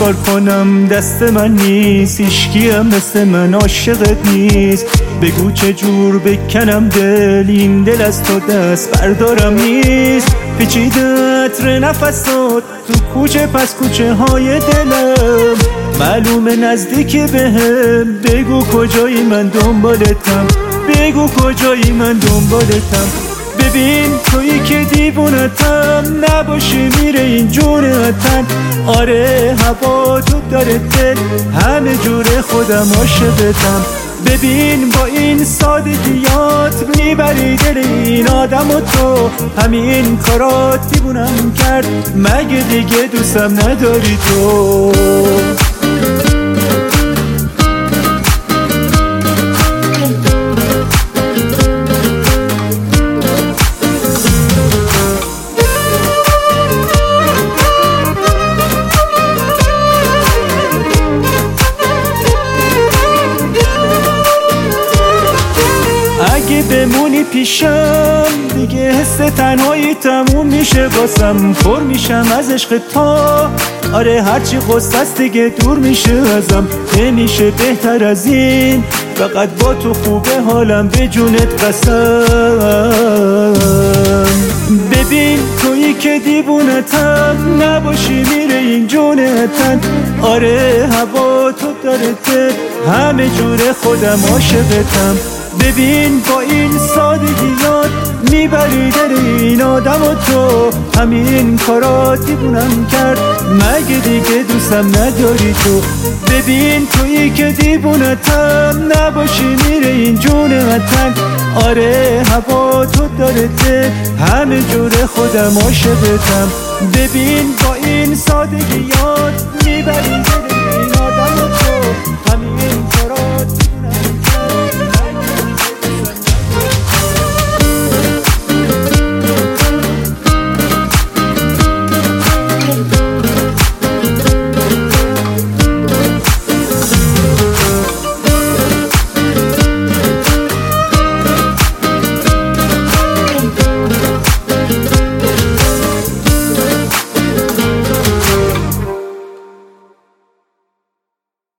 کار کنم دست من نیست، هیچکی هم مثل من عاشقت نیست. بگو چه جور بکنم دل، این دل از تو دست بردارم نیست. پیچیده عطر نفسات تو کوچه پس کوچه های دلم، معلومه نزدیکی بهم. بگو کجایی من دنبالتم، بگو کجایی من دنبالتم. ببین تویی که دیوونتم، نباشی میره این جونتن. آره هوا تو داره دل، همه جوره خودم عاشقتم. ببین با این سادگیات میبری دل این آدم و تو، همین کارات دیوونم کرد، مگه دیگه دوستم نداری تو؟ اگه بمونی پیشم دیگه حس تنهایی تموم میشه واسم، پر میشم از عشق تا. آره هرچی غصه است دیگه دور میشه ازم، نمیشه بهتر از این. فقط با تو خوبه حالم، به جونت قسم. ببین تویی که دیوونتم، نباشی میره این جونتن. آره هوا تو داره دل، همه جوره خودم عاشقتم. ببین با این سادگیات میبری دل این آدم و تو، همین کارات دیوونم کرد، مگه دیگه دوستم نداری تو؟ ببین تویی که دیوونتم، نباشی میره این جونتن. آره هوا تو داره دل، همه جوره خودم عاشقتم. ببین با این سادگیات میبری دل